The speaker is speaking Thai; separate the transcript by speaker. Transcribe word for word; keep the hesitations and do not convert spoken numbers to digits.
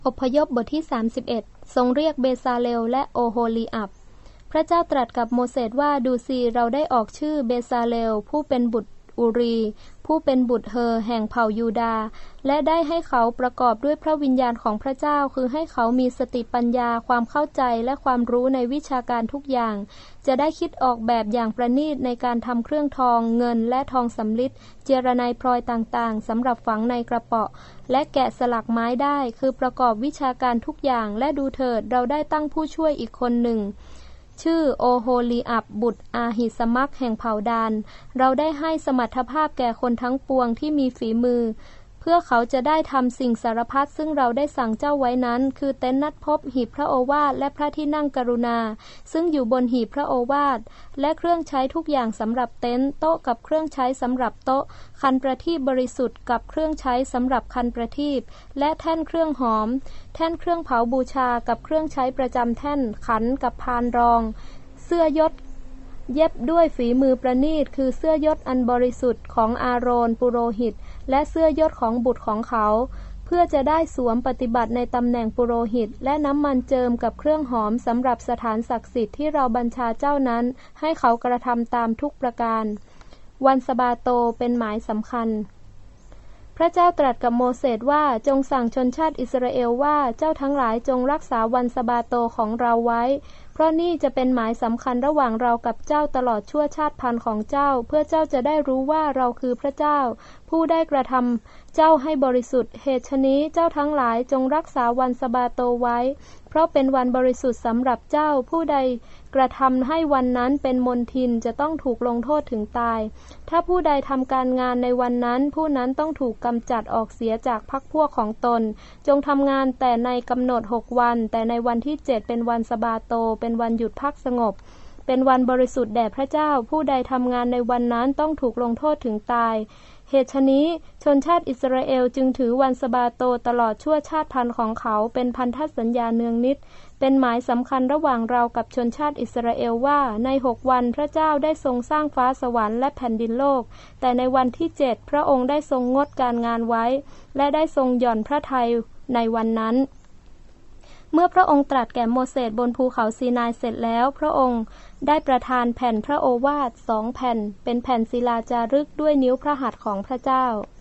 Speaker 1: อพยพบทที่สามสิบเอ็ดทรงเรียกเบซาเลลและโอโฮลีอับพระเจ้าตรัสกับโมเสสว่าดูสิเราได้ออกชื่อเบซาเลลผู้เป็นบุตรอูรีผู้เป็นบุตรเฮอแห่งเผ่ายูดาห์และได้ให้เขาประกอบด้วยพระวิญญาณของพระเจ้าคือให้เขามีสติปัญญาความเข้าใจและความรู้ในวิชาการทุกอย่างจะได้คิดออกแบบอย่างประณีตในการทำเครื่องทองเงินและทองสำริดเจรไนพลอยต่างๆสำหรับฝังในกระเป๋าและแกะสลักไม้ได้คือประกอบวิชาการทุกอย่างและดูเถิดเราได้ตั้งผู้ช่วยอีกคนหนึ่งชื่อโอโฮลีอับบุตรอาหิสมักแห่งเผ่าดานเราได้ให้สมรรถภาพแก่คนทั้งปวงที่มีฝีมือเพื่อเขาจะได้ทำสิ่งสารพัดซึ่งเราได้สั่งเจ้าไว้นั้นคือเต็นท์นัดพบหีบพระโอวาทและพระที่นั่งกรุณาซึ่งอยู่บนหีบพระโอวาทและเครื่องใช้ทุกอย่างสำหรับเต็นท์โต๊ะกับเครื่องใช้สำหรับโต๊ะคันประทีปบริสุทธิ์กับเครื่องใช้สำหรับคันประทีปและแท่นเครื่องหอมแท่นเครื่องเผาบูชากับเครื่องใช้ประจำแท่นขันกับพานรองเสื้อยศเย็บด้วยฝีมือประณีตคือเสื้อยศอันบริสุทธิ์ของอาโรนปุโรหิตและเสื้อยศของบุตรของเขาเพื่อจะได้สวมปฏิบัติในตำแหน่งปุโรหิตและน้ำมันเจิมกับเครื่องหอมสำหรับสถานศักดิ์สิทธิ์ที่เราบัญชาเจ้านั้นให้เขากระทำตามทุกประการวันสะบาโตเป็นหมายสำคัญพระเจ้าตรัสกับโมเสสว่าจงสั่งชนชาติอิสราเอลว่าเจ้าทั้งหลายจงรักษาวันสะบาโตของเราไว้เพราะนี่จะเป็นหมายสำคัญระหว่างเรากับเจ้าตลอดชั่วชาติพันธุ์ของเจ้าเพื่อเจ้าจะได้รู้ว่าเราคือพระเจ้าผู้ได้กระทำเจ้าให้บริสุทธิ์เหตุฉะนี้เจ้าทั้งหลายจงรักษาวันสะบาโตไว้เพราะเป็นวันบริสุทธิ์สำหรับเจ้าผู้ใดกระทำให้วันนั้นเป็นมลทินจะต้องถูกลงโทษถึงตายถ้าผู้ใดทำการงานในวันนั้นผู้นั้นต้องถูกกำจัดออกเสียจากพรรคพวกของตนจงทำงานแต่ในกำหนดหกวันแต่ในวันที่เจ็ดเป็นวันสะบาโตเป็นวันหยุดพักสงบเป็นวันบริสุทธิ์แด่พระเจ้าผู้ใดทำงานในวันนั้นต้องถูกลงโทษถึงตายเหตุฉะนี้ชนชาติอิสราเอลจึงถือวันสะบาโตตลอดชั่วชาติพันธุ์ของเขาเป็นพันธสัญญาเนืองนิดเป็นหมายสำคัญระหว่างเรากับชนชาติอิสราเอลว่าในหกวันพระเจ้าได้ทรงสร้างฟ้าสวรรค์และแผ่นดินโลกแต่ในวันที่เจ็ดพระองค์ได้ทรงงดการงานไว้และได้ทรงหย่อนพระทัยในวันนั้นเมื่อพระองค์ตรัสแก่โมเสสบนภูเขาซีนายเสร็จแล้วพระองค์ได้ประทานแผ่นพระโอวาทสองแผ่นเป็นแผ่นศิลาจารึกด้วยนิ้วพระหัตถ์ของพระเจ้า